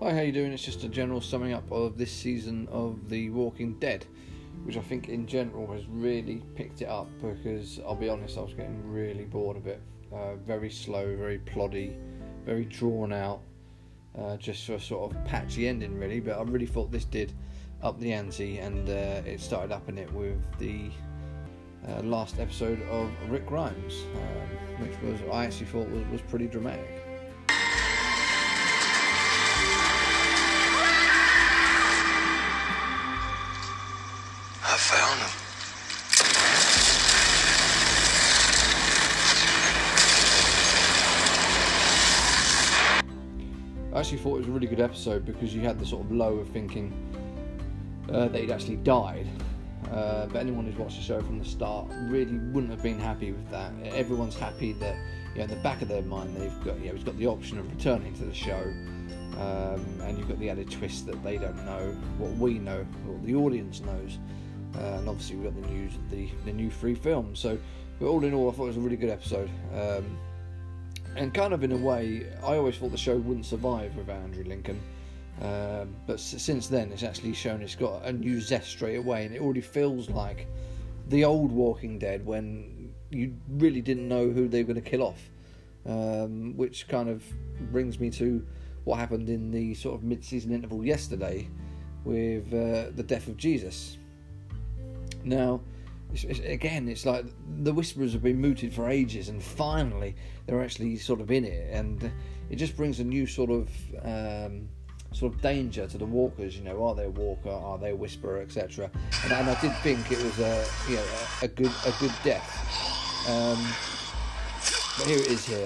Hi, how you doing? It's just a general summing up of this season of The Walking Dead, which I think in general has really picked it up because, I'll be honest, I was getting really bored of it. Very slow, very ploddy, very drawn out, just for a sort of patchy ending really, but I really thought this did up the ante, and it started upping it with the last episode of Rick Grimes, which was, I actually thought was pretty dramatic. I found him. I actually thought it was a really good episode because you had the sort of low of thinking that he'd actually died. But anyone who's watched the show from the start really wouldn't have been happy with that. Everyone's happy that, in the back of their mind they've got, he's got the option of returning to the show, and you've got the added twist that they don't know what we know, what the audience knows. And obviously we've got the news of the new free film. So, but all in all, I thought it was a really good episode. And kind of in a way, I always thought the show wouldn't survive without Andrew Lincoln. But since then, it's actually shown it's got a new zest straight away, and it already feels like the old Walking Dead when you really didn't know who they were going to kill off. Which kind of brings me to what happened in the sort of mid-season interval yesterday with the death of Jesus. Now, it's like the Whisperers have been mooted for ages, and finally they're actually sort of in it, and it just brings a new sort of danger to the walkers. Are they a walker? Are they a Whisperer, etc. And I did think it was a good death. But here it is here.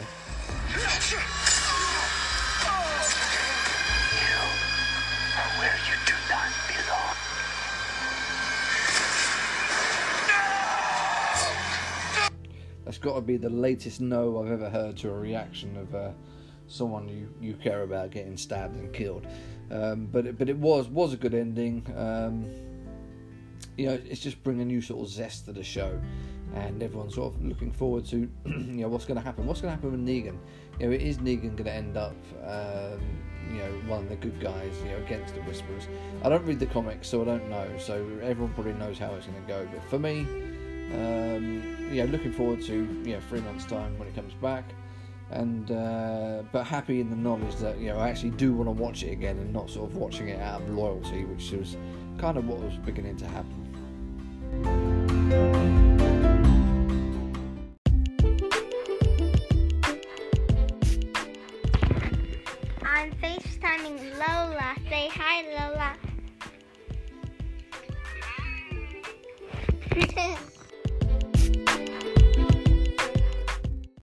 That's got to be the latest no I've ever heard to a reaction of someone you care about getting stabbed and killed. But it was a good ending. It's just bringing a new sort of zest to the show, and everyone's sort of looking forward to what's going to happen. What's going to happen with Negan? Is Negan going to end up one of the good guys against the Whisperers? I don't read the comics, so I don't know. So everyone probably knows how it's going to go. But for me, looking forward to 3 months' time when it comes back, and but happy in the knowledge that I actually do want to watch it again, and not sort of watching it out of loyalty, which was kind of what was beginning to happen. I'm FaceTiming Lola. Say hi, Lola.